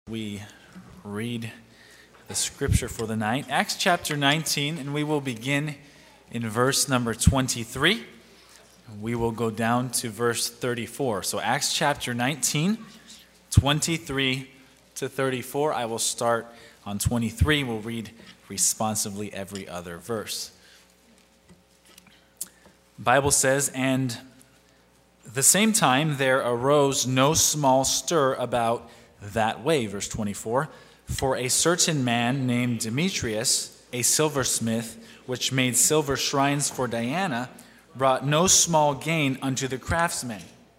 We read the scripture for the night, Acts chapter 19, and we will begin in verse number 23. We will go down to verse 34. So Acts chapter 19, 23 to 34. I will start on 23. We'll read responsively every other verse. The Bible says, "And the same time there arose no small stir about that way," verse 24, "for a certain man named Demetrius, a silversmith, which made silver shrines for Diana, brought no small gain unto the craftsmen,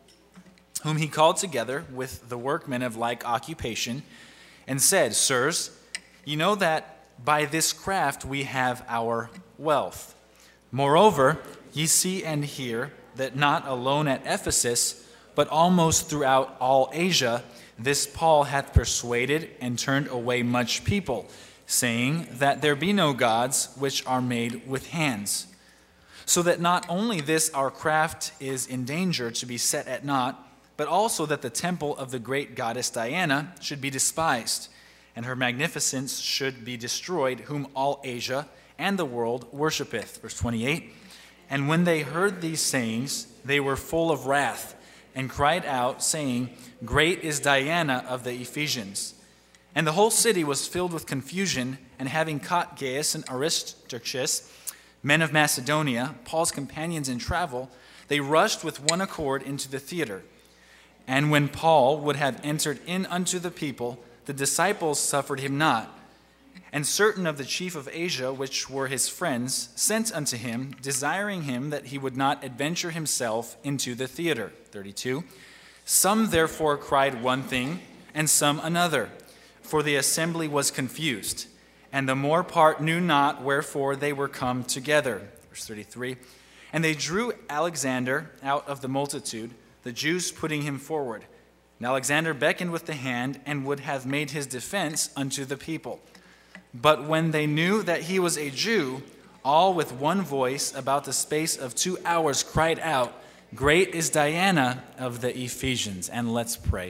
whom he called together with the workmen of like occupation, and said, Sirs, ye know that by this craft we have our wealth. Moreover, ye see and hear that not alone at Ephesus, but almost throughout all Asia, this Paul hath persuaded and turned away much people, saying that there be no gods which are made with hands. So that not only this our craft is in danger to be set at naught, but also that the temple of the great goddess Diana should be despised, and her magnificence should be destroyed, whom all Asia and the world worshipeth." Verse 28, "And when they heard these sayings, they were full of wrath, and cried out, saying, Great is Diana of the Ephesians. And the whole city was filled with confusion, and having caught Gaius and Aristarchus, men of Macedonia, Paul's companions in travel, they rushed with one accord into the theater. And when Paul would have entered in unto the people, the disciples suffered him not. And certain of the chief of Asia, which were his friends, sent unto him, desiring him that he would not adventure himself into the theater." 32. "Some therefore cried one thing, and some another, for the assembly was confused, and the more part knew not wherefore they were come together." Verse 33. "And they drew Alexander out of the multitude, the Jews putting him forward. And Alexander beckoned with the hand, and would have made his defense unto the people. But when they knew that he was a Jew, all with one voice about the space of 2 hours cried out, Great is Diana of the Ephesians." And let's pray.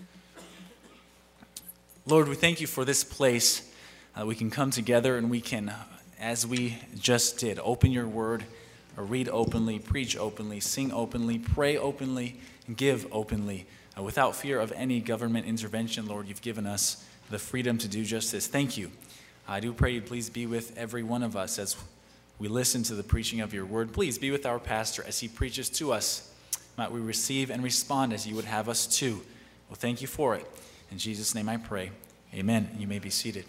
Lord, we thank you for this place. We can come together and we can, as we just did, open your word, read openly, preach openly, sing openly, pray openly, and give openly. Without fear of any government intervention, Lord, you've given us the freedom to do just this. Thank you. I do pray you please be with every one of us as we listen to the preaching of your word. Please be with our pastor as he preaches to us. Might we receive and respond as you would have us to. Well, thank you for it. In Jesus' name I pray. Amen. You may be seated.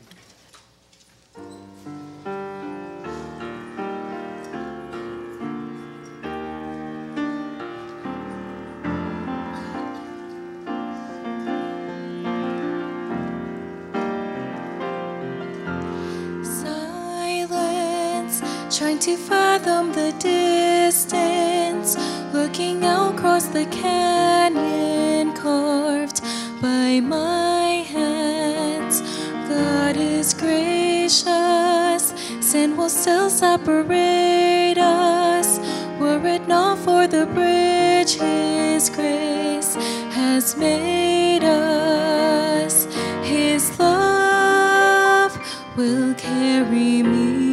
Trying to fathom the distance, looking out across the canyon carved by my hands. God is gracious, sin will still separate us. Were it not for the bridge His grace has made us, His love will carry me.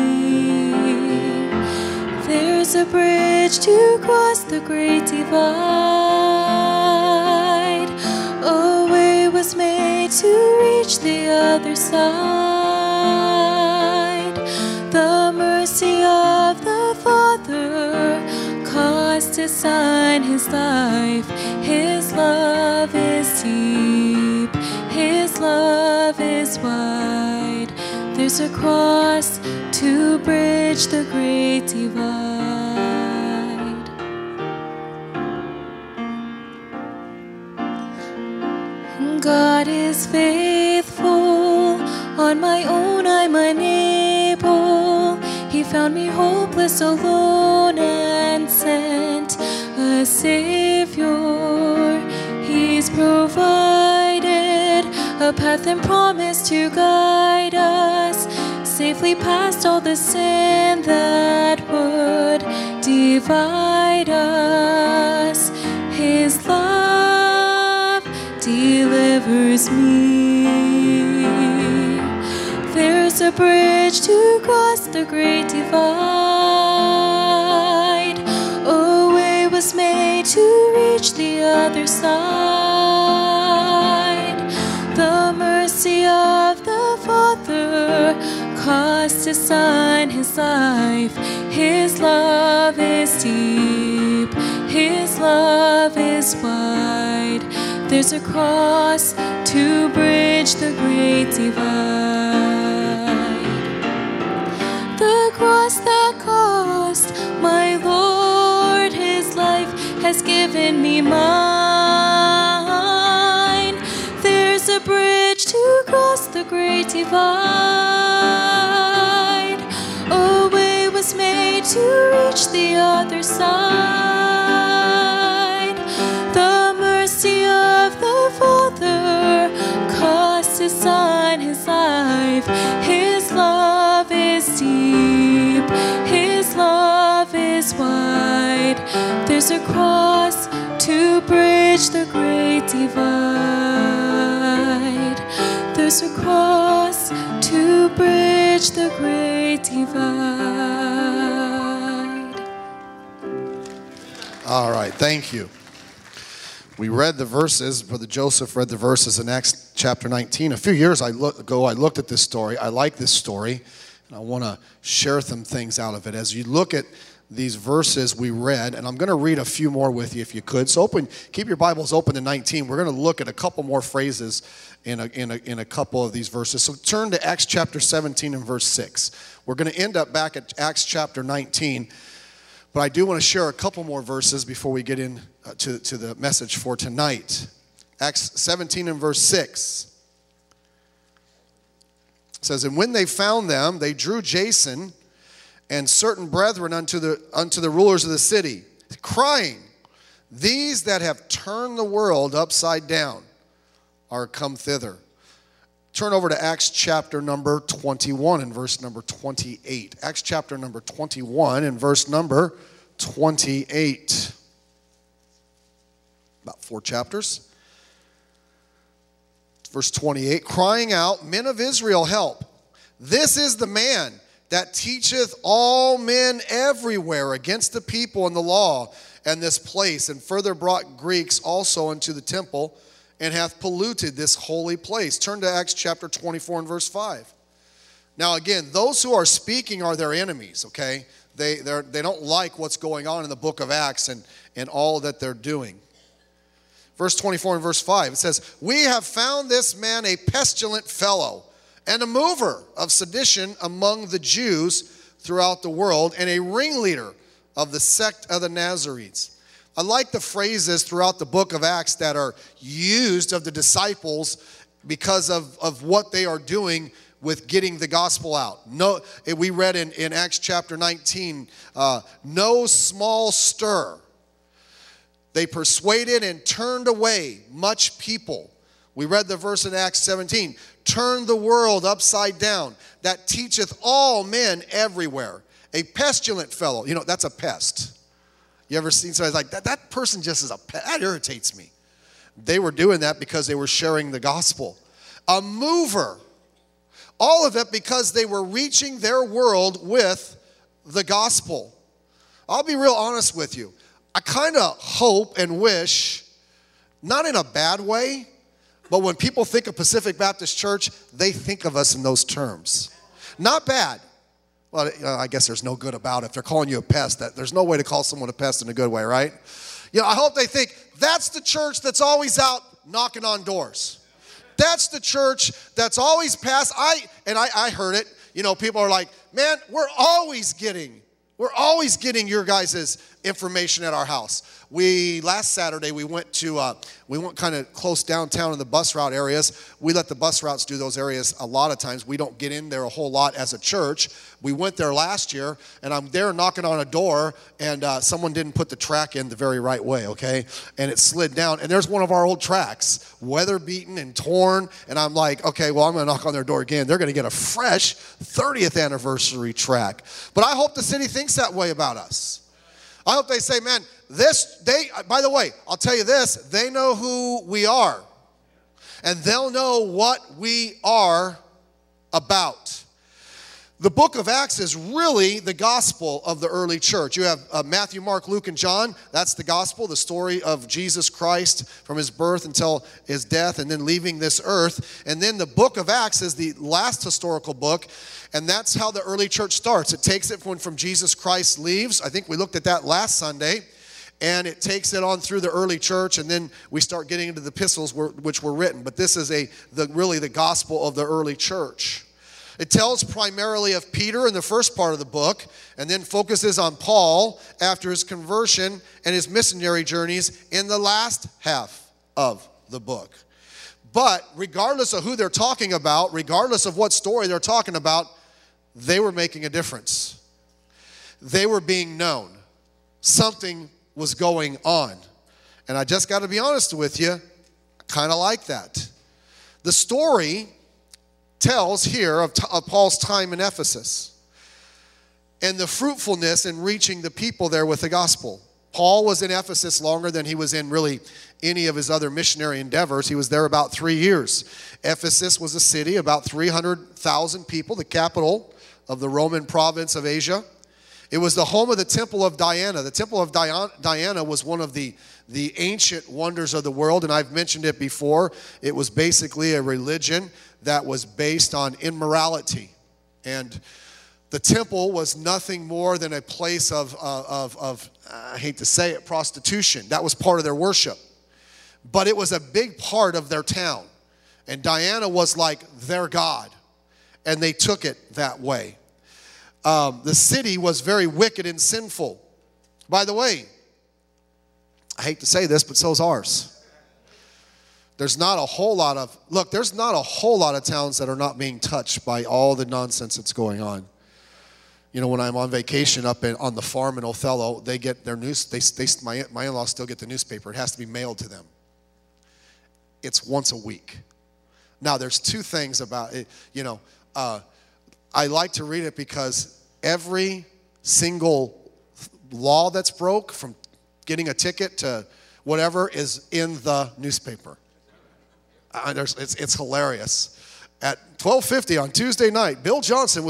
There's a bridge to cross the great divide. A way was made to reach the other side. The mercy of the Father caused His Son His life. His love is deep, His love is wide. There's a cross to bridge the great divide. God is faithful, on my own I'm unable. He found me hopeless, alone, and sent a Savior. He's provided a path and promised to guide us safely past all the sin that would divide us. His love delivers delivers me. There's a bridge to cross the great divide. A way was made to reach the other side. The mercy of the Father cost His Son His life. His love is deep, His love is wide. There's a cross to bridge the great divide. The cross that cost my Lord His life has given me mine. There's a bridge to cross the great divide. A way was made to reach the other side. The mercy of the Father cost His Son His life. His love is deep, His love is wide. There's a cross to bridge the great divide. There's a cross to bridge the great divide. All right, thank you. We read the verses, Brother Joseph read the verses in Acts chapter 19. A few years ago, I looked at this story. I like this story, and I want to share some things out of it. As you look at these verses we read, and I'm going to read a few more with you if you could. So keep your Bibles open to 19. We're going to look at a couple more phrases in a couple of these verses. So turn to Acts chapter 17 and verse 6. We're going to end up back at Acts chapter 19. But I do want to share a couple more verses before we get in to the message for tonight. Acts 17 and verse 6. It says, "And when they found them, they drew Jason and certain brethren unto the rulers of the city, crying, These that have turned the world upside down are come thither." Turn over to Acts chapter number 21 and verse number 28. Acts chapter number 21 and verse number 28. About 4 chapters. Verse 28, "Crying out, Men of Israel, help. This is the man that teacheth all men everywhere against the people and the law and this place, and further brought Greeks also into the temple, and hath polluted this holy place." Turn to Acts chapter 24 and verse 5. Now again, those who are speaking are their enemies, okay? They don't like what's going on in the book of Acts and all that they're doing. Verse 24 and verse 5, it says, "We have found this man a pestilent fellow, and a mover of sedition among the Jews throughout the world, and a ringleader of the sect of the Nazarenes." I like the phrases throughout the book of Acts that are used of the disciples because of what they are doing with getting the gospel out. No, we read in Acts chapter 19, no small stir. They persuaded and turned away much people. We read the verse in Acts 17, "Turn the world upside down, that teacheth all men everywhere. A pestilent fellow." You know, that's a pest. You ever seen somebody like, that person just is a pest. That irritates me. They were doing that because they were sharing the gospel. A mover. All of it because they were reaching their world with the gospel. I'll be real honest with you. I kind of hope and wish, not in a bad way, but when people think of Pacific Baptist Church, they think of us in those terms. Not bad. Well, I guess there's no good about it. If they're calling you a pest, there's no way to call someone a pest in a good way, right? You know, I hope they think, that's the church that's always out knocking on doors. That's the church that's always past. I heard it. You know, people are like, man, we're always getting your guys' information at our house. Last Saturday, we went kind of close downtown in the bus route areas. We let the bus routes do those areas a lot of times. We don't get in there a whole lot as a church. We went there last year, and I'm there knocking on a door, and someone didn't put the track in the very right way, okay? And it slid down, and there's one of our old tracks, weather beaten and torn, and I'm like, okay, well, I'm going to knock on their door again. They're going to get a fresh 30th anniversary track. But I hope the city thinks that way about us. I hope they say, man, by the way, I'll tell you this, they know who we are. and they'll know what we are about. The book of Acts is really the gospel of the early church. You have Matthew, Mark, Luke, and John. That's the gospel, the story of Jesus Christ from his birth until his death and then leaving this earth. And then the book of Acts is the last historical book, and that's how the early church starts. It takes it from Jesus Christ leaves. I think we looked at that last Sunday. And it takes it on through the early church, and then we start getting into the epistles which were written. But this is really the gospel of the early church. It tells primarily of Peter in the first part of the book, and then focuses on Paul after his conversion and his missionary journeys in the last half of the book. But regardless of who they're talking about, regardless of what story they're talking about, they were making a difference. They were being known. Something was going on. And I just got to be honest with you, I kind of like that. The story tells here of Paul's time in Ephesus and the fruitfulness in reaching the people there with the gospel. Paul was in Ephesus longer than he was in really any of his other missionary endeavors. He was there about 3 years. Ephesus was a city, about 300,000 people, the capital of the Roman province of Asia. It was the home of the Temple of Diana. The Temple of Diana was one of the ancient wonders of the world, and I've mentioned it before. It was basically a religion that was based on immorality. And the temple was nothing more than a place of I hate to say it, prostitution. That was part of their worship. But it was a big part of their town. And Diana was like their god. And they took it that way. The city was very wicked and sinful. By the way, I hate to say this, but so's ours. There's not a whole lot of towns that are not being touched by all the nonsense that's going on. You know, when I'm on vacation up on the farm in Othello, they get their news. My in-laws still get the newspaper. It has to be mailed to them. It's once a week. Now, there's two things about it. You know, I like to read it because every single law that's broke, from getting a ticket to whatever, is in the newspaper. It's hilarious. At 12:50 on Tuesday night, Bill Johnson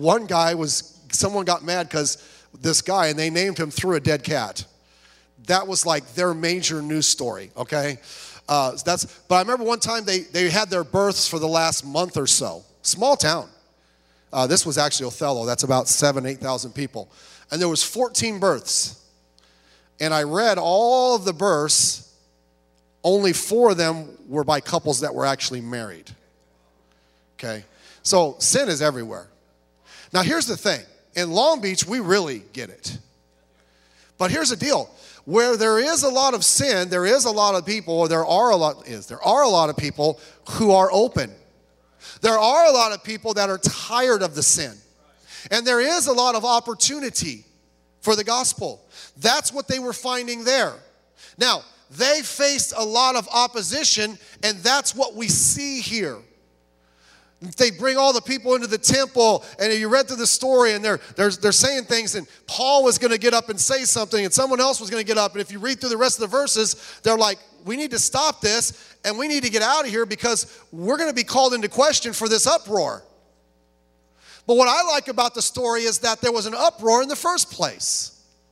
someone got mad because this guy, and they named him Through a Dead Cat. That was like their major news story, okay? But I remember one time they had their births for the last month or so. Small town. This was actually Othello. That's about 8,000 people. And there was 14 births. And I read all of the births. Only 4 of them were by couples that were actually married. Okay? So sin is everywhere. Now here's the thing. In Long Beach, we really get it. But here's the deal. Where there is a lot of sin, there is a lot of people, or there are a lot of people who are open. There are a lot of people that are tired of the sin. And there is a lot of opportunity for the gospel. That's what they were finding there. Now, they faced a lot of opposition, and that's what we see here. They bring all the people into the temple, and you read through the story, and they're saying things, and Paul was going to get up and say something, and someone else was going to get up, and if you read through the rest of the verses, they're like, we need to stop this, and we need to get out of here because we're going to be called into question for this uproar. But what I like about the story is that there was an uproar in the first place.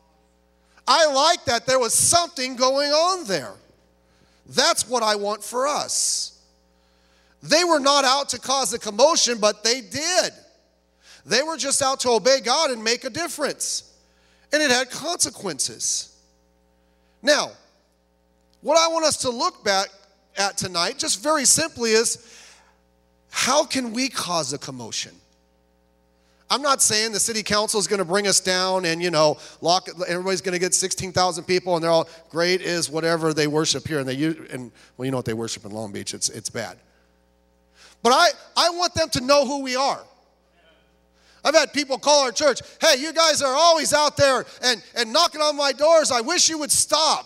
I like that there was something going on there. That's what I want for us. They were not out to cause a commotion, but they did. They were just out to obey God and make a difference. And it had consequences. Now, what I want us to look back at tonight, just very simply, is how can we cause a commotion? I'm not saying the city council is going to bring us down and, everybody's going to get 16,000 people and they're all, great is whatever they worship here. And you know what they worship in Long Beach. It's bad. But I want them to know who we are. I've had people call our church, hey, you guys are always out there and knocking on my doors. I wish you would stop.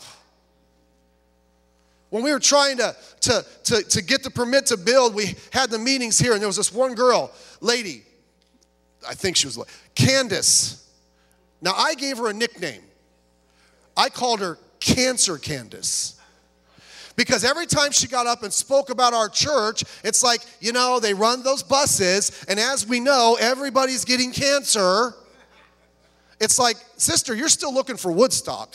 When we were trying to get the permit to build, we had the meetings here, and there was this one lady, I think she was Candace. Now, I gave her a nickname. I called her Cancer Candace Because every time she got up and spoke about our church, it's like, they run those buses, and as we know, everybody's getting cancer. It's like, sister, you're still looking for Woodstock.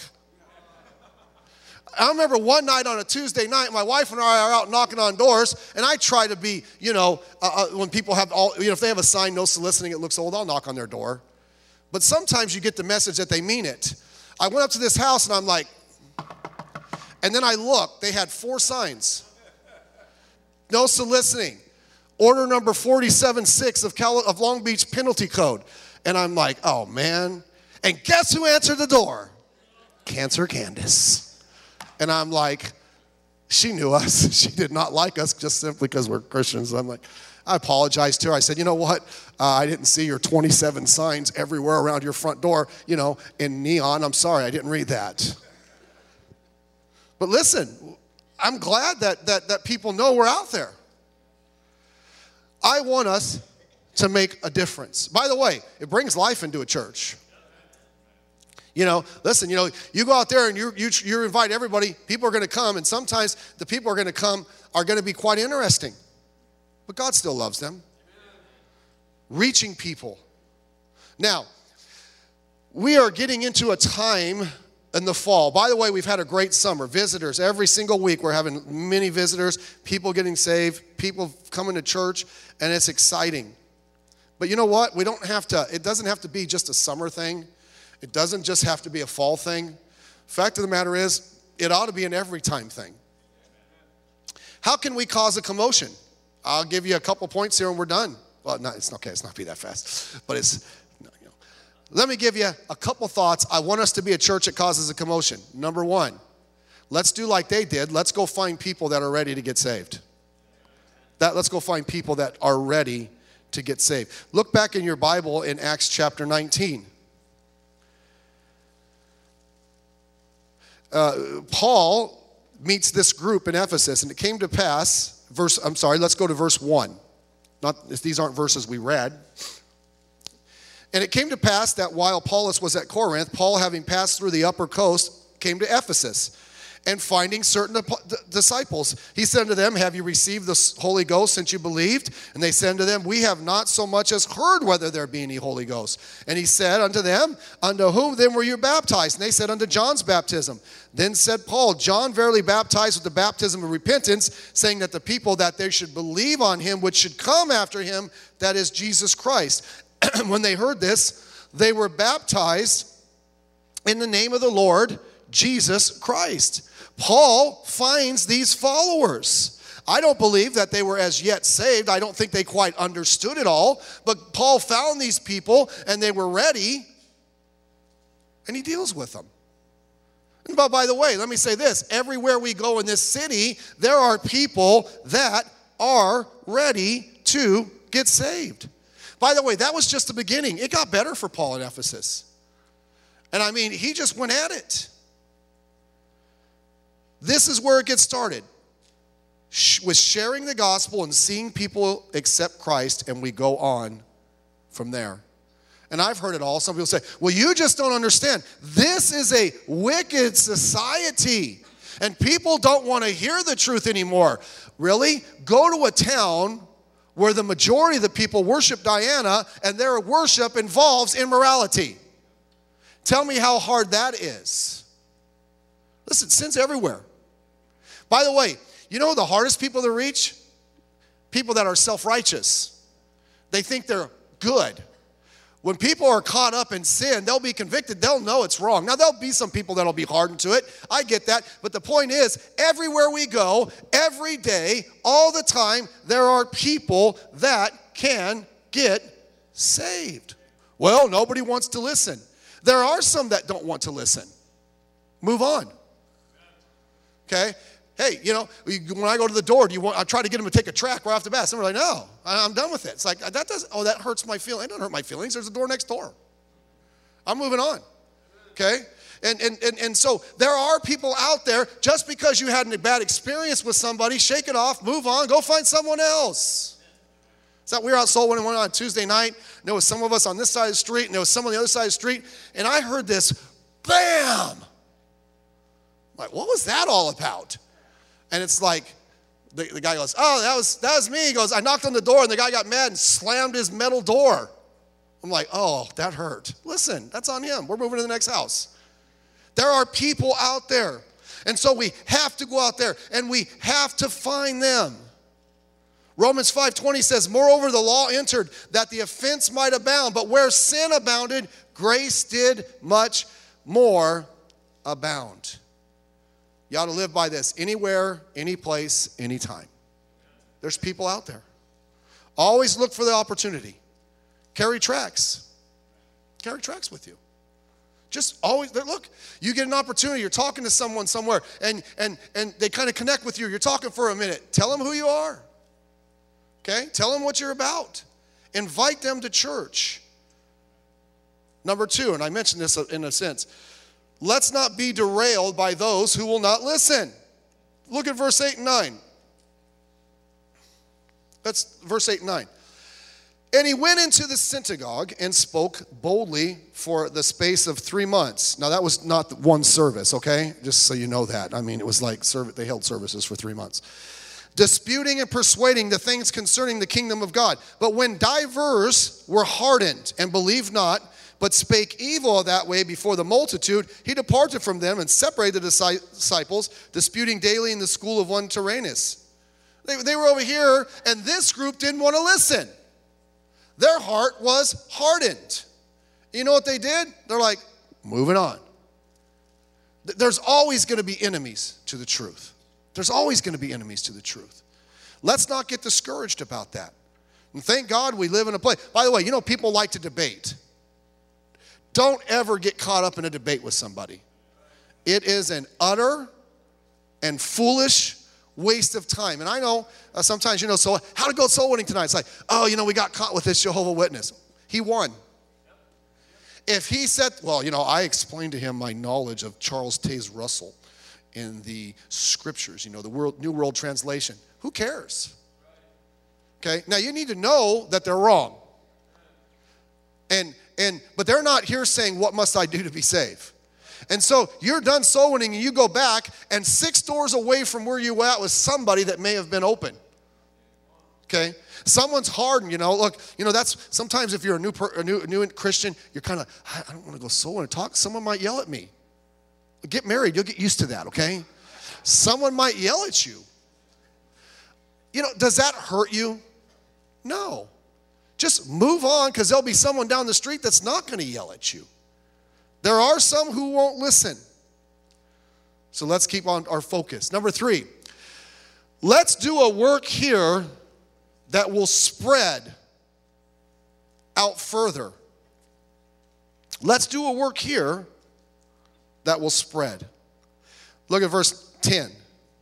I remember one night on a Tuesday night, my wife and I are out knocking on doors, and I try to be, when people have if they have a sign, no soliciting, it looks old, I'll knock on their door. But sometimes you get the message that they mean it. I went up to this house, and I'm like, and then I looked, they had 4 signs. No soliciting. Order number 47-6 of Long Beach Penalty Code. And I'm like, oh, man. And guess who answered the door? Cancer Candace. And I'm like, she knew us. She did not like us just simply because we're Christians. I'm like, I apologized to her. I said, you know what? I didn't see your 27 signs everywhere around your front door, in neon. I'm sorry, I didn't read that. But listen, I'm glad that people know we're out there. I want us to make a difference. By the way, it brings life into a church. Listen, you go out there and you invite everybody, people are going to come, and sometimes the people are going to come are going to be quite interesting. But God still loves them. Reaching people. Now, we are getting into a time in the fall. By the way, we've had a great summer. Visitors, every single week we're having many visitors, people getting saved, people coming to church, and it's exciting. But you know what? It doesn't have to be just a summer thing. It doesn't just have to be a fall thing. Fact of the matter is, it ought to be an every time thing. How can we cause a commotion? I'll give you a couple points here and we're done. Well, no, it's okay. It's not be that fast. But let me give you a couple thoughts. I want us to be a church that causes a commotion. Number 1, let's do like they did. Let's go find people that are ready to get saved. Let's go find people that are ready to get saved. Look back in your Bible in Acts chapter 19. Paul meets this group in Ephesus, and it came to pass, let's go to verse 1. These aren't verses we read. And it came to pass that while Apollos was at Corinth, Paul, having passed through the upper coast, came to Ephesus. And finding certain disciples, he said unto them, have you received the Holy Ghost since you believed? And they said unto them, we have not so much as heard whether there be any Holy Ghost. And he said unto them, unto whom then were you baptized? And they said, unto John's baptism. Then said Paul, John verily baptized with the baptism of repentance, saying that the people that they should believe on him which should come after him, that is Jesus Christ. When they heard this, they were baptized in the name of the Lord Jesus Christ. Paul finds these followers. I don't believe that they were as yet saved. I don't think they quite understood it all. But Paul found these people, and they were ready, and he deals with them. And by the way, let me say this. Everywhere we go in this city, there are people that are ready to get saved. By the way, that was just the beginning. It got better for Paul in Ephesus. And I mean, he just went at it. This is where it gets started. With sharing the gospel and seeing people accept Christ, and we go on from there. And I've heard it all. Some people say, well, you just don't understand. This is a wicked society, and people don't want to hear the truth anymore. Really? Go to a town where the majority of the people worship Diana, and their worship involves immorality. Tell me how hard that is. Listen, sin's everywhere. By the way, you know the hardest people to reach? People that are self-righteous. They think they're good. When people are caught up in sin, they'll be convicted. They'll know it's wrong. Now, there'll be some people that'll be hardened to it. I get that. But the point is, everywhere we go, every day, all the time, there are people that can get saved. Well, nobody wants to listen. There are some that don't want to listen. Move on. Okay? Hey, when I go to the door, I try to get them to take a track right off the bat. Some are like, no, I'm done with it. It's like, that hurts my feelings. It doesn't hurt my feelings. There's a door next door. I'm moving on. Okay? And so there are people out there, just because you had a bad experience with somebody, shake it off, move on, go find someone else. It's that we were out soul winning on Tuesday night, and there was some of us on this side of the street, and there was some on the other side of the street, and I heard this, bam! I'm like, what was that all about? And it's like, the guy goes, oh, that was me. He goes, I knocked on the door, and the guy got mad and slammed his metal door. I'm like, oh, that hurt. Listen, that's on him. We're moving to the next house. There are people out there. And so we have to go out there, and we have to find them. Romans 5:20 says, moreover, the law entered that the offense might abound. But where sin abounded, grace did much more abound. You ought to live by this. Anywhere, any place, anytime. There's people out there. Always look for the opportunity. Carry tracts. Carry tracts with you. Just always, look, you get an opportunity. You're talking to someone somewhere, and they kind of connect with you. You're talking for a minute. Tell them who you are. Okay? Tell them what you're about. Invite them to church. Number 2, and I mentioned this in a sense, let's not be derailed by those who will not listen. Look at verse 8 and 9. That's verse 8 and 9. And he went into the synagogue and spoke boldly for the space of 3 months. Now, that was not one service, okay? Just so you know that. I mean, it was like they held services for 3 months. Disputing and persuading the things concerning the kingdom of God. But when divers were hardened and believed not, but spake evil of that way before the multitude, he departed from them and separated the disciples, disputing daily in the school of one Tyrannus. They were over here, and this group didn't want to listen. Their heart was hardened. You know what they did? They're like, moving on. There's always going to be enemies to the truth. There's always going to be enemies to the truth. Let's not get discouraged about that. And thank God we live in a place. By the way, you know, people like to debate. Don't ever get caught up in a debate with somebody. It is an utter and foolish waste of time. And I know sometimes, so how to go soul winning tonight? It's like, oh, we got caught with this Jehovah's Witness. He won. If he said, well, I explained to him my knowledge of Charles Taze Russell in the scriptures, the New World Translation. Who cares? Okay, now you need to know that they're wrong. But they're not here saying, what must I do to be saved? And so you're done soul winning and you go back, and 6 doors away from where you were at was somebody that may have been open. Okay? Someone's hardened, look, that's sometimes if you're a new Christian, you're kind of, I don't want to go soul winning. Someone might yell at me. Get married, you'll get used to that, okay? Someone might yell at you. Does that hurt you? No. Just move on, because there'll be someone down the street that's not going to yell at you. There are some who won't listen. So let's keep on our focus. Number 3, let's do a work here that will spread out further. Let's do a work here that will spread. Look at verse 10.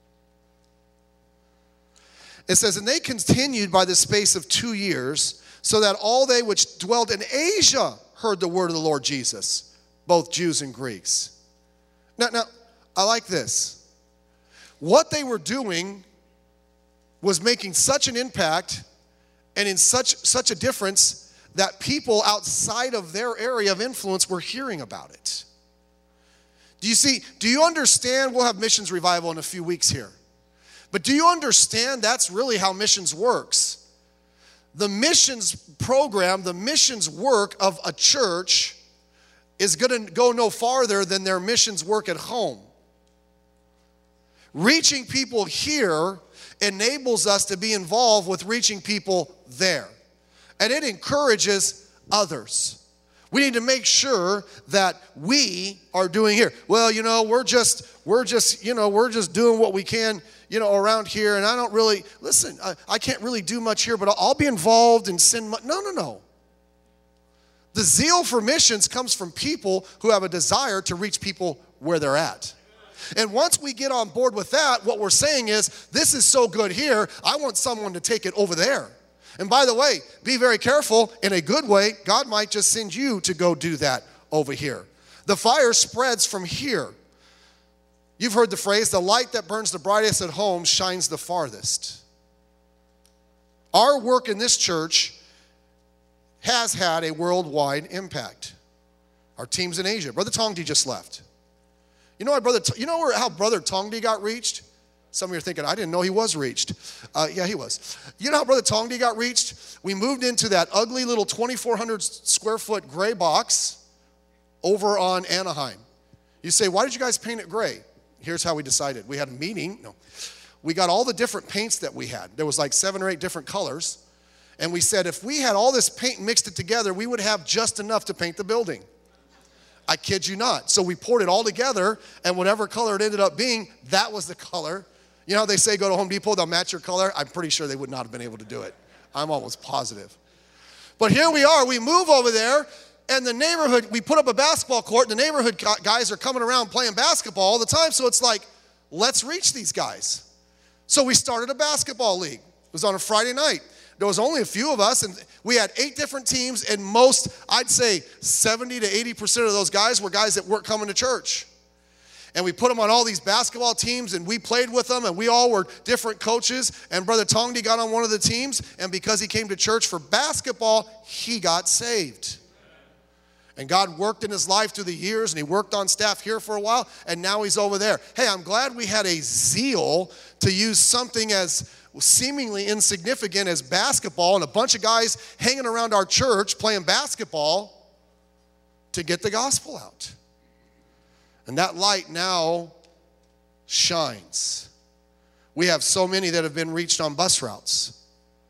It says, and they continued by the space of 2 years, so that all they which dwelled in Asia heard the word of the Lord Jesus, both Jews and Greeks. Now, I like this. What they were doing was making such an impact and in such a difference that people outside of their area of influence were hearing about it. Do you understand? We'll have missions revival in a few weeks here. But do you understand that's really how missions works? The missions program, the missions work of a church is going to go no farther than their missions work at home. Reaching people here enables us to be involved with reaching people there. And it encourages others. We need to make sure that we are doing here. Well, we're just doing what we can, around here. And I don't really, listen, I can't really do much here, but I'll be involved and send money. No. The zeal for missions comes from people who have a desire to reach people where they're at. And once we get on board with that, what we're saying is, this is so good here, I want someone to take it over there. And by the way, be very careful. In a good way, God might just send you to go do that over here. The fire spreads from here. You've heard the phrase, the light that burns the brightest at home shines the farthest. Our work in this church has had a worldwide impact. Our team's in Asia. Brother Tongdi just left. How Brother Tongdi got reached? Some of you are thinking, I didn't know he was reached. Yeah, he was. You know how Brother Tongdi got reached? We moved into that ugly little 2,400 square foot gray box over on Anaheim. You say, why did you guys paint it gray? Here's how we decided. We had a meeting. No. We got all the different paints that we had. There was like 7 or 8 different colors. And we said, if we had all this paint and mixed it together, we would have just enough to paint the building. I kid you not. So we poured it all together, and whatever color it ended up being, that was the color. You know how they say go to Home Depot, they'll match your color? I'm pretty sure they would not have been able to do it. I'm almost positive. But here we are. We move over there, and the neighborhood, we put up a basketball court, and the neighborhood guys are coming around playing basketball all the time, so it's like, let's reach these guys. So we started a basketball league. It was on a Friday night. There was only a few of us, and we had 8 different teams, and most, I'd say 70 to 80% of those guys were guys that weren't coming to church. And we put them on all these basketball teams, and we played with them, and we all were different coaches. And Brother Tongdi got on one of the teams, and because he came to church for basketball, he got saved. And God worked in his life through the years, and he worked on staff here for a while, and now he's over there. Hey, I'm glad we had a zeal to use something as seemingly insignificant as basketball and a bunch of guys hanging around our church playing basketball to get the gospel out. And that light now shines. We have so many that have been reached on bus routes.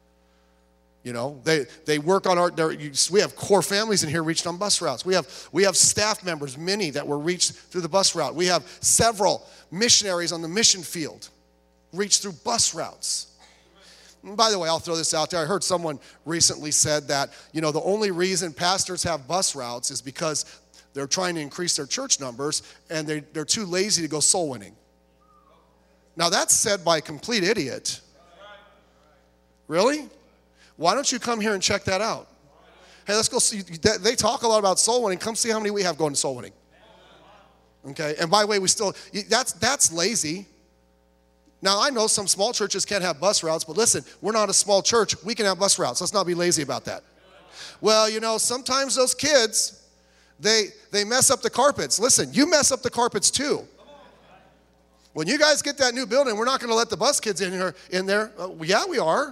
You know, they work on we have core families in here reached on bus routes. We have staff members, many that were reached through the bus route. We have several missionaries on the mission field reached through bus routes. And by the way, I'll throw this out there. I heard someone recently said that, you know, the only reason pastors have bus routes is because they're trying to increase their church numbers and they're too lazy to go soul winning. Now that's said by a complete idiot. Really? Why don't you come here and check that out? Hey, let's go see. They talk a lot about soul winning. Come see how many we have going to soul winning. Okay? And by the way, that's lazy. Now, I know some small churches can't have bus routes, but listen, we're not a small church. We can have bus routes. Let's not be lazy about that. Well, you know, sometimes those kids, they mess up the carpets. Listen, you mess up the carpets too. When you guys get that new building, we're not going to let the bus kids in there. Yeah, we are.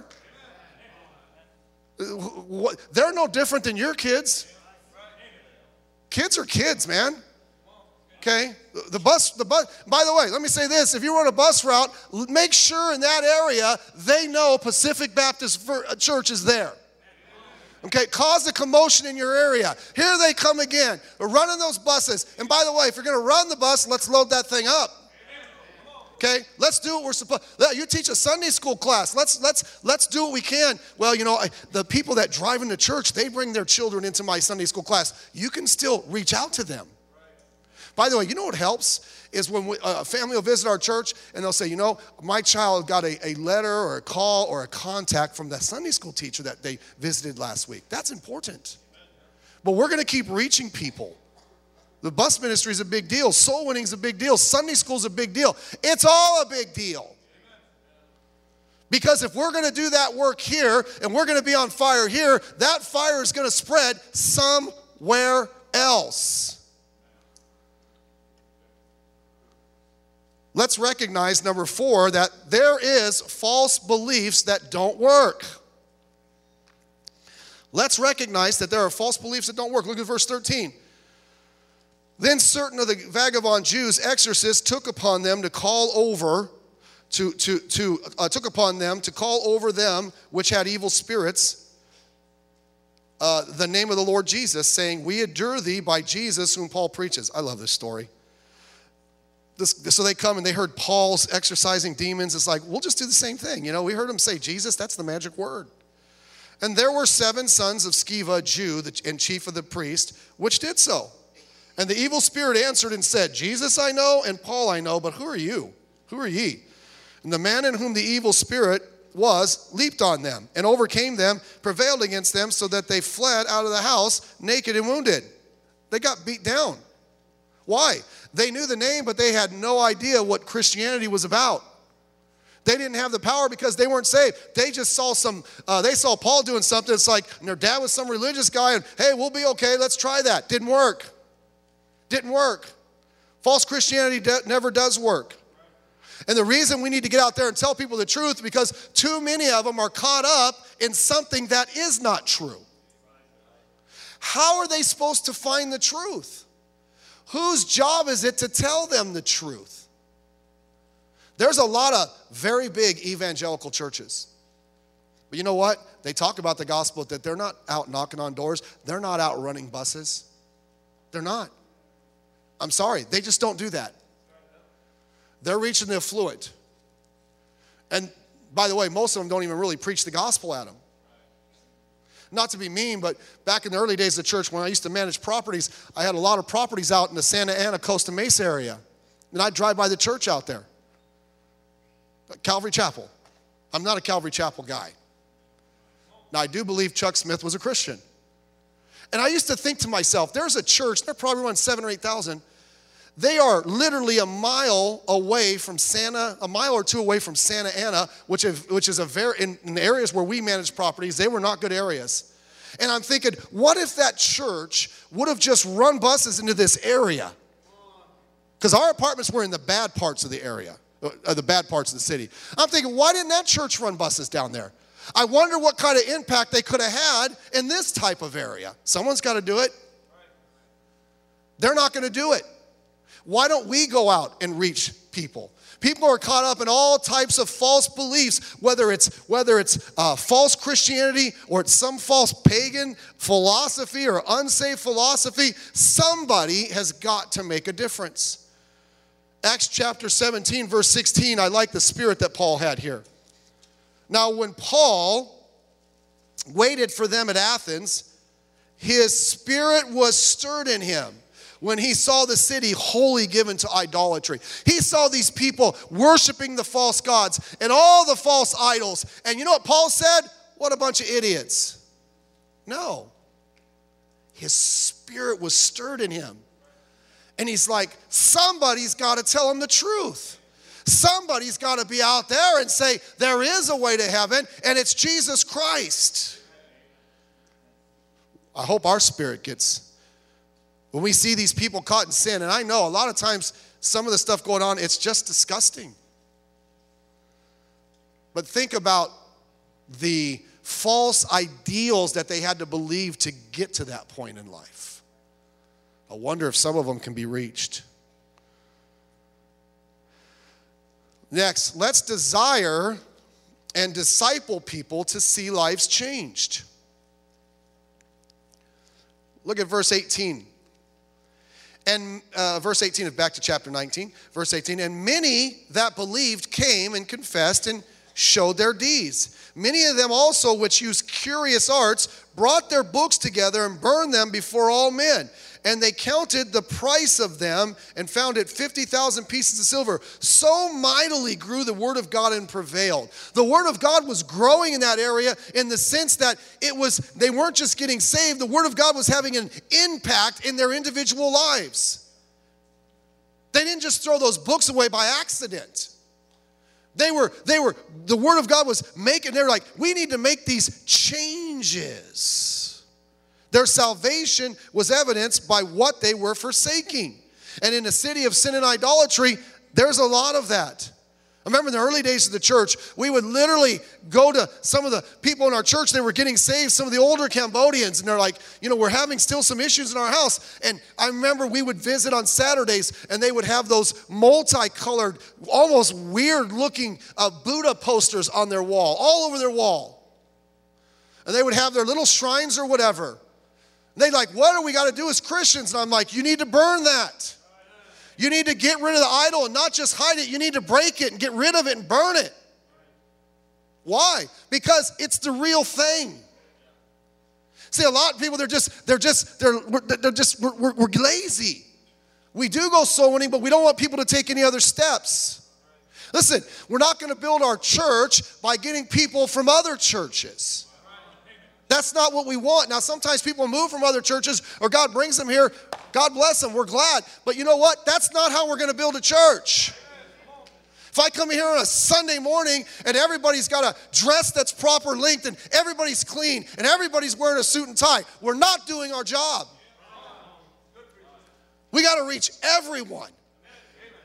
They're no different than your kids. Kids are kids, man. Okay, the bus, by the way, let me say this. If you run a bus route, make sure in that area they know Pacific Baptist Church is there. Okay, cause a commotion in your area. Here they come again. We're running those buses. And by the way, if you're going to run the bus, let's load that thing up. Okay, let's do what we're supposed to. You teach a Sunday school class. Let's do what we can. Well, you know, the people that drive into church, they bring their children into my Sunday school class. You can still reach out to them. By the way, you know what helps is when a family will visit our church and they'll say, you know, my child got a letter or a call or a contact from that Sunday school teacher that they visited last week. That's important. But we're going to keep reaching people. The bus ministry is a big deal. Soul winning is a big deal. Sunday school is a big deal. It's all a big deal. Because if we're going to do that work here and we're going to be on fire here, that fire is going to spread somewhere else. Let's recognize, number 4, that there is false beliefs that don't work. Let's recognize that there are false beliefs that don't work. Look at verse 13. Then certain of the vagabond Jews, exorcists, took upon them to call over them which had evil spirits the name of the Lord Jesus, saying, we adjure thee by Jesus whom Paul preaches. I love this story. So they come and they heard Paul's exorcising demons. It's like, we'll just do the same thing. You know, we heard him say Jesus, that's the magic word. And there were 7 sons of Sceva, Jew, and chief of the priest, which did so. And the evil spirit answered and said, Jesus I know, and Paul I know, but who are you? Who are ye? And the man in whom the evil spirit was leaped on them and overcame them, prevailed against them, so that they fled out of the house naked and wounded. They got beat down. Why? They knew the name, but they had no idea what Christianity was about. They didn't have the power because they weren't saved. They just saw they saw Paul doing something. It's like, and their dad was some religious guy, and hey, we'll be okay, let's try that. Didn't work. Didn't work. False Christianity never does work. And the reason we need to get out there and tell people the truth, because too many of them are caught up in something that is not true. How are they supposed to find the truth? Whose job is it to tell them the truth? There's a lot of very big evangelical churches. But you know what? They talk about the gospel, that they're not out knocking on doors. They're not out running buses. They're not. I'm sorry. They just don't do that. They're reaching the affluent. And by the way, most of them don't even really preach the gospel at them. Not to be mean, but back in the early days of the church, when I used to manage properties, I had a lot of properties out in the Santa Ana, Costa Mesa area. And I'd drive by the church out there. Calvary Chapel. I'm not a Calvary Chapel guy. Now, I do believe Chuck Smith was a Christian. And I used to think to myself, there's a church, they're probably around 7,000 or 8,000. They are literally a mile or two away from Santa Ana, which is in the areas where we manage properties, they were not good areas. And I'm thinking, what if that church would have just run buses into this area? Because our apartments were in the bad parts of the area, the bad parts of the city. I'm thinking, why didn't that church run buses down there? I wonder what kind of impact they could have had in this type of area. Someone's got to do it. They're not going to do it. Why don't we go out and reach people? People are caught up in all types of false beliefs, whether it's false Christianity or it's some false pagan philosophy or unsaved philosophy. Somebody has got to make a difference. Acts chapter 17, verse 16, I like the spirit that Paul had here. Now, when Paul waited for them at Athens, his spirit was stirred in him when he saw the city wholly given to idolatry. He saw these people worshiping the false gods and all the false idols. And you know what Paul said? What a bunch of idiots. No. His spirit was stirred in him. And he's like, somebody's got to tell him the truth. Somebody's got to be out there and say, there is a way to heaven, and it's Jesus Christ. I hope our spirit gets, when we see these people caught in sin, and I know a lot of times some of the stuff going on, it's just disgusting. But think about the false ideals that they had to believe to get to that point in life. I wonder if some of them can be reached. Next, let's desire and disciple people to see lives changed. Look at verse 18. And verse 18, back to chapter 19, verse 18. And many that believed came and confessed and showed their deeds. Many of them also, which used curious arts, brought their books together and burned them before all men. And they counted the price of them and found it 50,000 pieces of silver. So mightily grew the word of God and prevailed. The word of God was growing in that area in the sense that they weren't just getting saved. The word of God was having an impact in their individual lives. They didn't just throw those books away by accident. The word of God was they're like, we need to make these changes. Their salvation was evidenced by what they were forsaking. And in the city of sin and idolatry, there's a lot of that. I remember in the early days of the church, we would literally go to some of the people in our church that were getting saved, some of the older Cambodians, and they're like, we're having still some issues in our house. And I remember we would visit on Saturdays, and they would have those multicolored, almost weird-looking Buddha posters on their wall, all over their wall. And they would have their little shrines or whatever. They're like, what do we got to do as Christians? And I'm like, you need to burn that. You need to get rid of the idol and not just hide it. You need to break it and get rid of it and burn it. Why? Because it's the real thing. See, a lot of people, we're lazy. We do go soul winning, but we don't want people to take any other steps. Listen, we're not going to build our church by getting people from other churches. That's not what we want. Now, sometimes people move from other churches or God brings them here. God bless them. We're glad. But you know what? That's not how we're going to build a church. If I come here on a Sunday morning and everybody's got a dress that's proper length and everybody's clean and everybody's wearing a suit and tie, we're not doing our job. We got to reach everyone.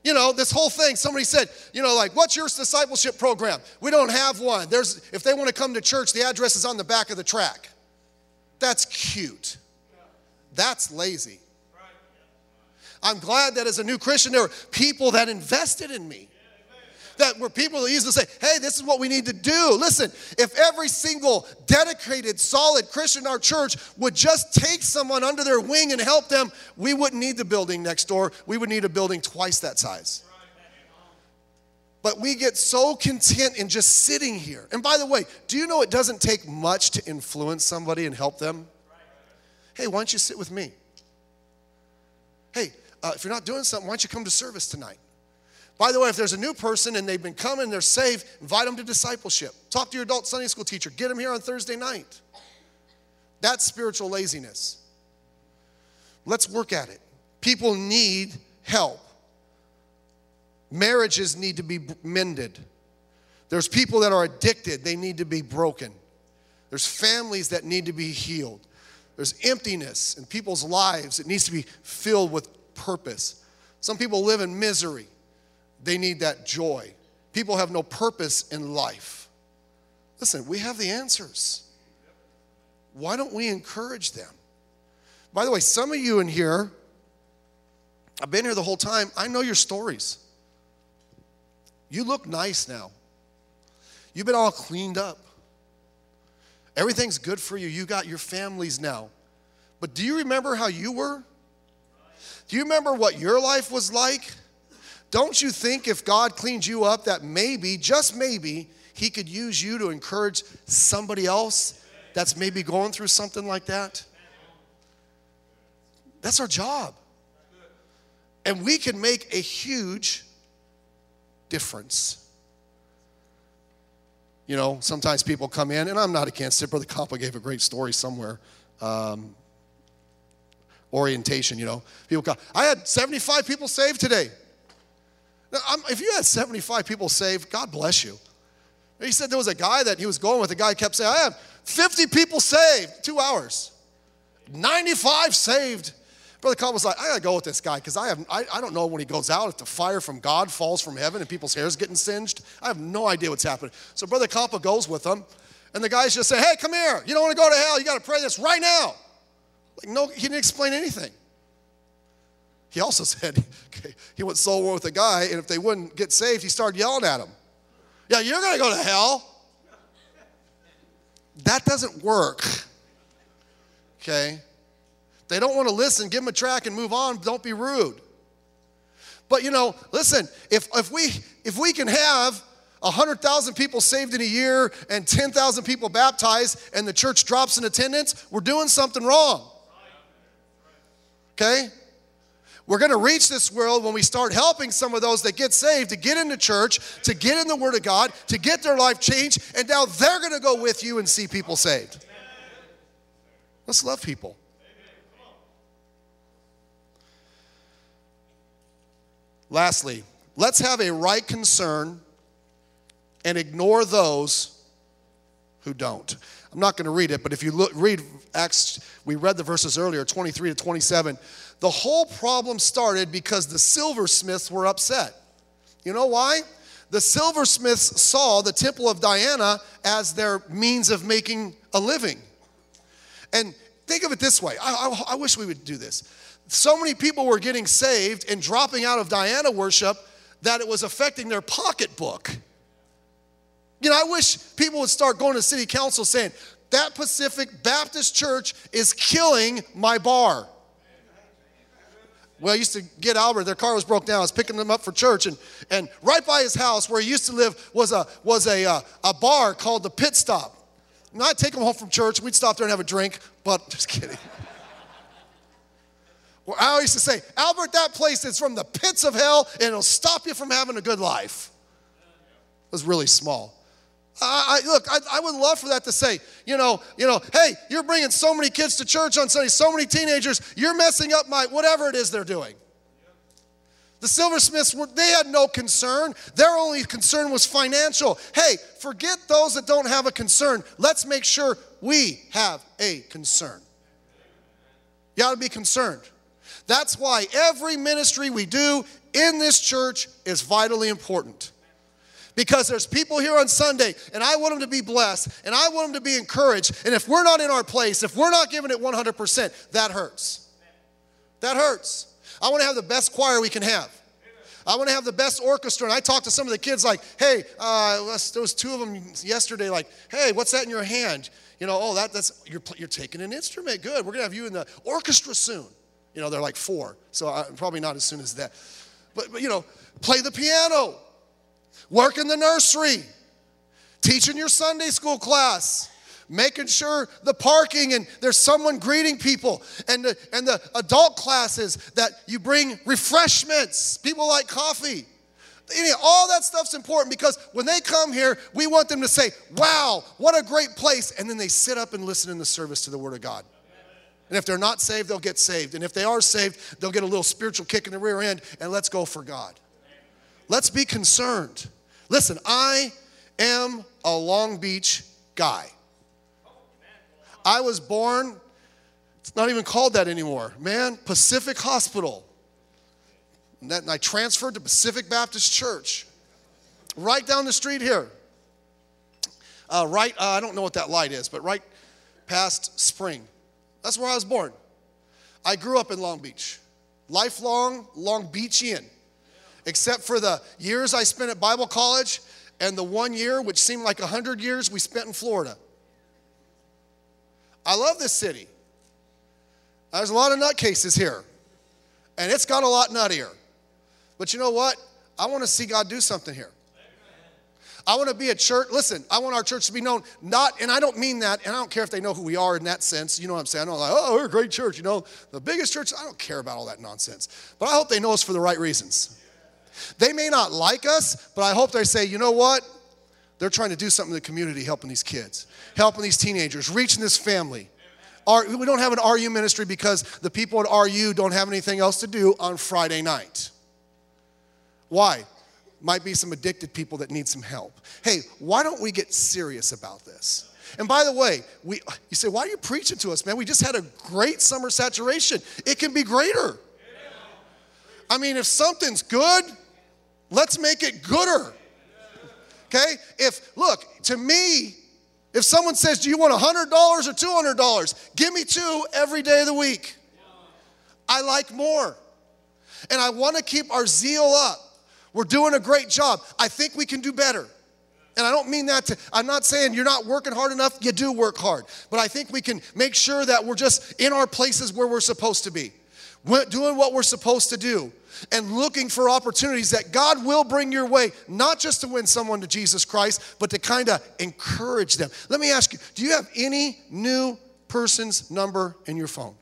This whole thing, somebody said, like, what's your discipleship program? We don't have one. If they want to come to church, the address is on the back of the track. That's cute. That's lazy. I'm glad that as a new Christian, there were people that invested in me. That were people that used to say, hey, this is what we need to do. Listen, if every single dedicated, solid Christian in our church would just take someone under their wing and help them, we wouldn't need the building next door. We would need a building twice that size. But we get so content in just sitting here. And by the way, do you know it doesn't take much to influence somebody and help them? Hey, why don't you sit with me? Hey, if you're not doing something, why don't you come to service tonight? By the way, if there's a new person and they've been coming, they're saved, invite them to discipleship. Talk to your adult Sunday school teacher. Get them here on Thursday night. That's spiritual laziness. Let's work at it. People need help. Marriages need to be mended. There's people that are addicted. They need to be broken. There's families that need to be healed. There's emptiness in people's lives. It needs to be filled with purpose. Some people live in misery. They need that joy. People have no purpose in life. Listen, we have the answers. Why don't we encourage them? By the way, some of you in here, I've been here the whole time. I know your stories. You look nice now. You've been all cleaned up. Everything's good for you. You got your families now. But do you remember how you were? Do you remember what your life was like? Don't you think if God cleaned you up that maybe, just maybe, he could use you to encourage somebody else that's maybe going through something like that? That's our job. And we can make a huge difference. Sometimes people come in, and I'm not against it. Brother Compa gave a great story somewhere. Orientation, People come, I had 75 people saved today. Now, if you had 75 people saved, God bless you. He said there was a guy that he was going with. The guy kept saying, I have 50 people saved, 2 hours. 95 saved. Brother Cobb was like, I got to go with this guy because I don't know when he goes out if the fire from God falls from heaven and people's hair's getting singed. I have no idea what's happening. So Brother Compa goes with him, and the guys just say, hey, come here. You don't want to go to hell. You got to pray this right now. Like, no, he didn't explain anything. He also said, he went soul war with a guy, and if they wouldn't get saved, he started yelling at him. Yeah, you're going to go to hell. That doesn't work. Okay? They don't want to listen, give them a track and move on. Don't be rude. But listen, if we can have 100,000 people saved in a year and 10,000 people baptized and the church drops in attendance, we're doing something wrong. Okay? We're going to reach this world when we start helping some of those that get saved to get into church, to get in the Word of God, to get their life changed, and now they're going to go with you and see people saved. Let's love people. Lastly, let's have a right concern and ignore those who don't. I'm not going to read it, but if you read Acts, we read the verses earlier, 23 to 27. The whole problem started because the silversmiths were upset. You know why? The silversmiths saw the temple of Diana as their means of making a living. And think of it this way. I wish we would do this. So many people were getting saved and dropping out of Diana worship that it was affecting their pocketbook. I wish people would start going to city council saying, that Pacific Baptist Church is killing my bar. Well, I used to get Albert, their car was broke down. I was picking them up for church, and right by his house where he used to live was a bar called the Pit Stop. And I'd take him home from church, we'd stop there and have a drink, but just kidding. Well, I used to say, Albert, that place is from the pits of hell, and it'll stop you from having a good life. It was really small. I would love for that to say, hey, you're bringing so many kids to church on Sunday, so many teenagers, you're messing up my whatever it is they're doing. The silversmiths, they had no concern. Their only concern was financial. Hey, forget those that don't have a concern. Let's make sure we have a concern. You ought to be concerned. That's why every ministry we do in this church is vitally important. Because there's people here on Sunday, and I want them to be blessed, and I want them to be encouraged. And if we're not in our place, if we're not giving it 100%, that hurts. That hurts. I want to have the best choir we can have. I want to have the best orchestra. And I talked to some of the kids like, hey, there was two of them yesterday like, hey, what's that in your hand? You know, oh, that's you're taking an instrument. Good. We're going to have you in the orchestra soon. You know, they're like 4, so probably not as soon as that. But you know, play the piano. Work in the nursery, teaching your Sunday school class, making sure the parking and there's someone greeting people, and the adult classes that you bring refreshments. People like coffee. All that stuff's important because when they come here, we want them to say, wow, what a great place. And then they sit up and listen in the service to the Word of God. And if they're not saved, they'll get saved. And if they are saved, they'll get a little spiritual kick in the rear end and let's go for God. Let's be concerned. Listen, I am a Long Beach guy. I was born, it's not even called that anymore, man, Pacific Hospital. And I transferred to Pacific Baptist Church, right down the street here. I don't know what that light is, but right past Spring. That's where I was born. I grew up in Long Beach, lifelong Long Beachian. Except for the years I spent at Bible college and the 1 year, which seemed like 100 years, we spent in Florida. I love this city. There's a lot of nutcases here, and it's got a lot nuttier. But you know what? I want to see God do something here. I want to be a church. Listen, I want our church to be known, and I don't mean that, and I don't care if they know who we are in that sense. You know what I'm saying? I'm not like, oh, we're a great church, you know, the biggest church. I don't care about all that nonsense. But I hope they know us for the right reasons. They may not like us, but I hope they say, you know what? They're trying to do something in the community, helping these kids, helping these teenagers, reaching this family. We don't have an RU ministry because the people at RU don't have anything else to do on Friday night. Why? Might be some addicted people that need some help. Hey, why don't we get serious about this? And by the way, you say, why are you preaching to us, man? We just had a great summer saturation. It can be greater. I mean, if something's good, let's make it gooder. Okay? To me, if someone says, do you want $100 or $200? Give me 2 every day of the week. I like more. And I want to keep our zeal up. We're doing a great job. I think we can do better. And I don't mean that I'm not saying you're not working hard enough. You do work hard. But I think we can make sure that we're just in our places where we're supposed to be. Doing what we're supposed to do. And looking for opportunities that God will bring your way, not just to win someone to Jesus Christ, but to kind of encourage them. Let me ask you, do you have any new person's number in your phone?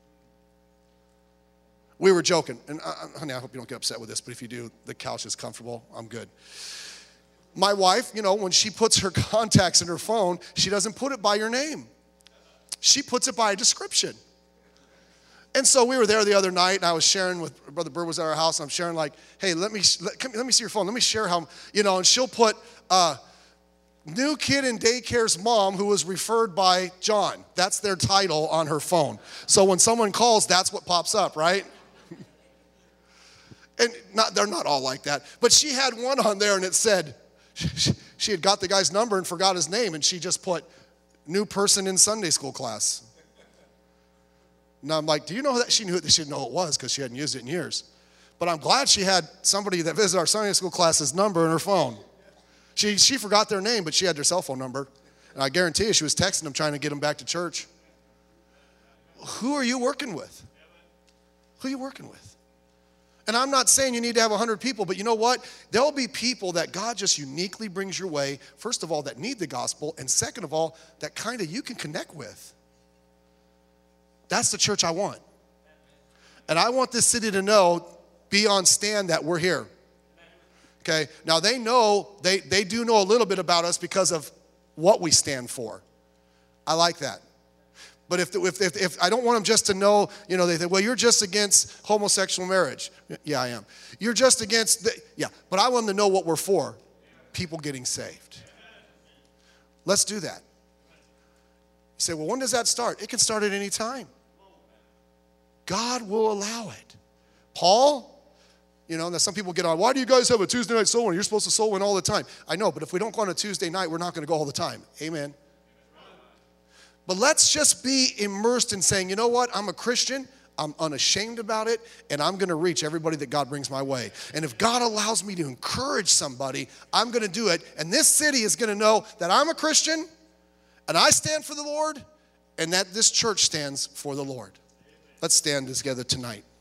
We were joking, and honey, I hope you don't get upset with this, but if you do, the couch is comfortable. I'm good. My wife, when she puts her contacts in her phone, she doesn't put it by your name. She puts it by a description. And so we were there the other night, and I was sharing with Brother Bird was at our house, and I'm sharing like, hey, let me see your phone. Let me share how, and she'll put new kid in daycare's mom who was referred by John. That's their title on her phone. So when someone calls, that's what pops up, right? And they're not all like that. But she had one on there, and it said, she had got the guy's number and forgot his name, and she just put new person in Sunday school class. Now I'm like, do you know that? She knew it. She didn't know who it was because she hadn't used it in years. But I'm glad she had somebody that visited our Sunday school class's number in her phone. She forgot their name, but she had their cell phone number. And I guarantee you she was texting them trying to get them back to church. Who are you working with? Who are you working with? And I'm not saying you need to have 100 people, but you know what? There'll be people that God just uniquely brings your way, first of all, that need the gospel, and second of all, that kind of you can connect with. That's the church I want. And I want this city to know, be on stand, that we're here. Okay? Now they know, they do know a little bit about us because of what we stand for. I like that. But if I don't want them just to know, they think, well, you're just against homosexual marriage. Yeah, I am. You're just against, but I want them to know what we're for. People getting saved. Let's do that. You say, well, when does that start? It can start at any time. God will allow it. Paul, now some people get on, why do you guys have a Tuesday night soul winner? You're supposed to soul win all the time. I know, but if we don't go on a Tuesday night, we're not going to go all the time. Amen. But let's just be immersed in saying, you know what? I'm a Christian. I'm unashamed about it, and I'm going to reach everybody that God brings my way. And if God allows me to encourage somebody, I'm going to do it. And this city is going to know that I'm a Christian, and I stand for the Lord, and that this church stands for the Lord. Let's stand together tonight.